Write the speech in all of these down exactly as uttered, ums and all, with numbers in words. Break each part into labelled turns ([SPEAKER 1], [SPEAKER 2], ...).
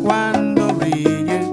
[SPEAKER 1] cuando brille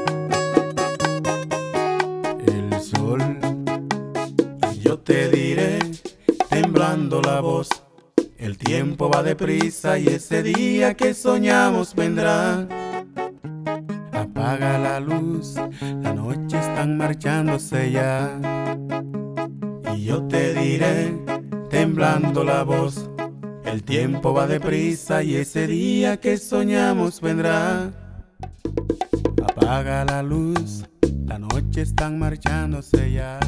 [SPEAKER 1] el sol. Y yo te diré, temblando la voz, el tiempo va deprisa y ese día que soñamos vendrá. Apaga la luz, la noche están marchándose ya. Y yo te diré, temblando la voz, el tiempo va deprisa y ese día que soñamos vendrá. Apaga la luz, la noche están marchándose ya.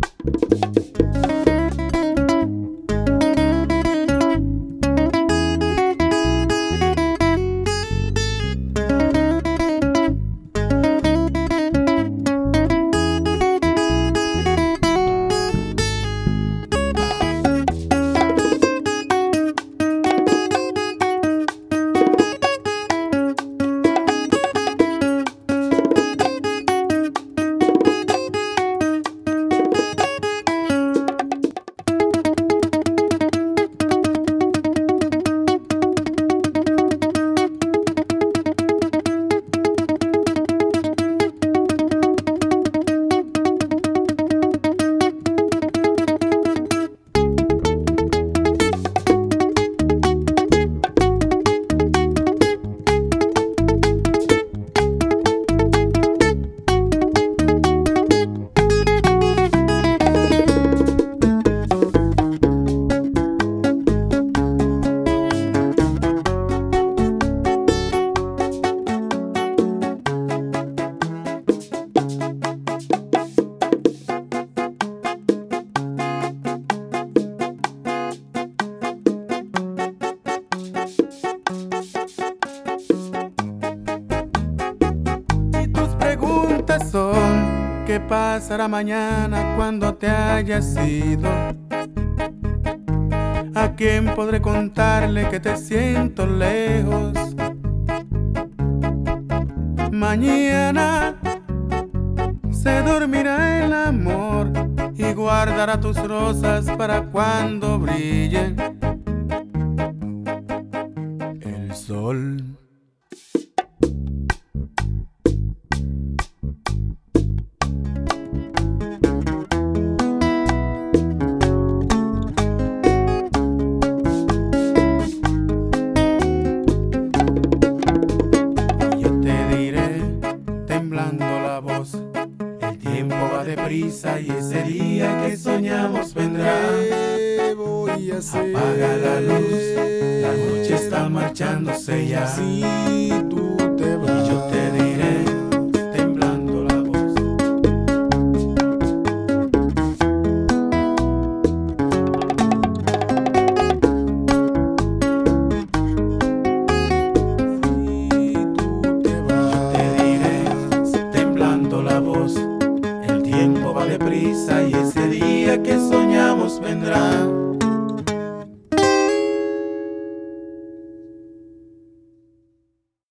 [SPEAKER 1] Son, ¿qué pasará mañana cuando te hayas ido? ¿A quién podré contarle que te siento lejos? Mañana se dormirá el amor y guardará tus rosas para cuando brille el sol. El tiempo va deprisa y ese día que soñamos vendrá.
[SPEAKER 2] ¿Qué voy a hacer?
[SPEAKER 1] Apaga la luz, la noche está marchándose ya.
[SPEAKER 2] Si tú te vas,
[SPEAKER 1] y yo te diré, temblando la voz.
[SPEAKER 2] si tú te vas,
[SPEAKER 1] Yo te diré, temblando la voz. El tiempo va deprisa y ese día que